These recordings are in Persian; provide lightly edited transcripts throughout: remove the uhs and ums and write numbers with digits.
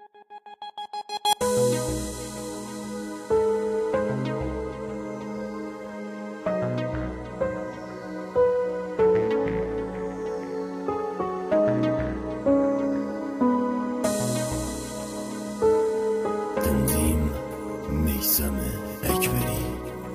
تنظیم میثم اکبری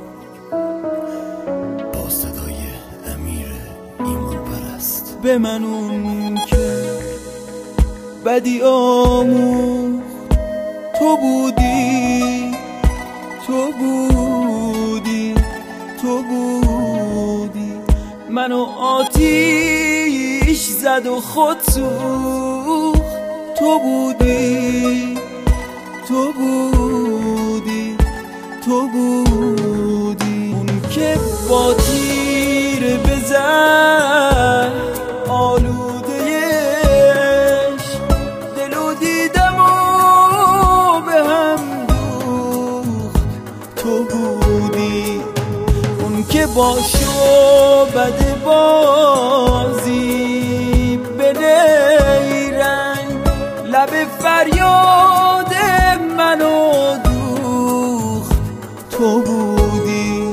با صدای امیر ایمان پرست. به من اون که بدی آموخت تو بودی، تو بودی، تو بودی. منو آتیش زد و خود سوخت تو بودی، تو بودی، تو بودی. اون که با تیر بزن آلودهش دل و دیدم و به هم دوخت تو بودی. اون که با شعبده بازی به نیرنگ لب فریاد منو دوخت تو بودی.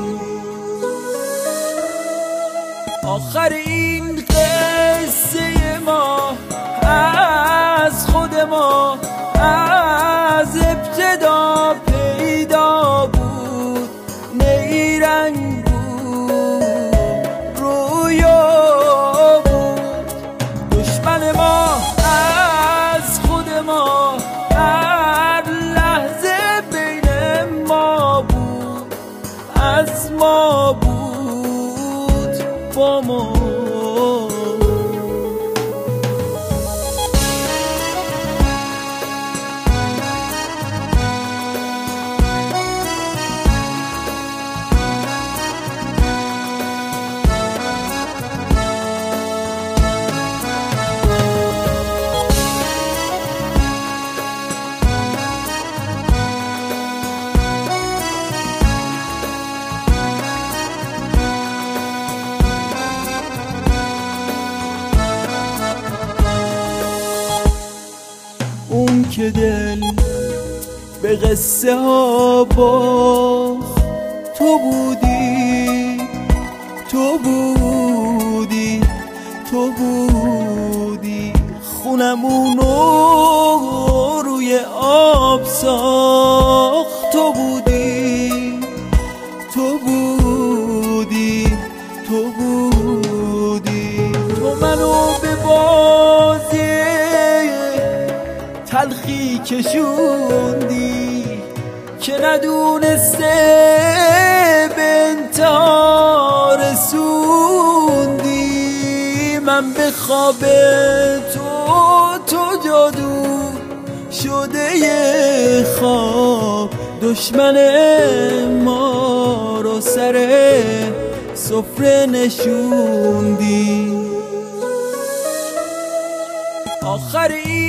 آخر این قصه ما از خود ما از ابتدا پیدا بود، نیرنگ بود، رویا بود. دشمن ما از خود ما هر لحظه بین ما بود، از ما بود، با ما. اون که دل به قصه ها باخت تو بودی، تو بودی، تو بودی. خونمونو روی آب ساخت تو بودی، تو بودی، تو بودی. تو منو به بازی تلخی کشوندی که ندونسته به انتها رسوندی. من به خواب تو جادو شده یه خواب، دشمن ما رو سر سفره نشوندی. آخر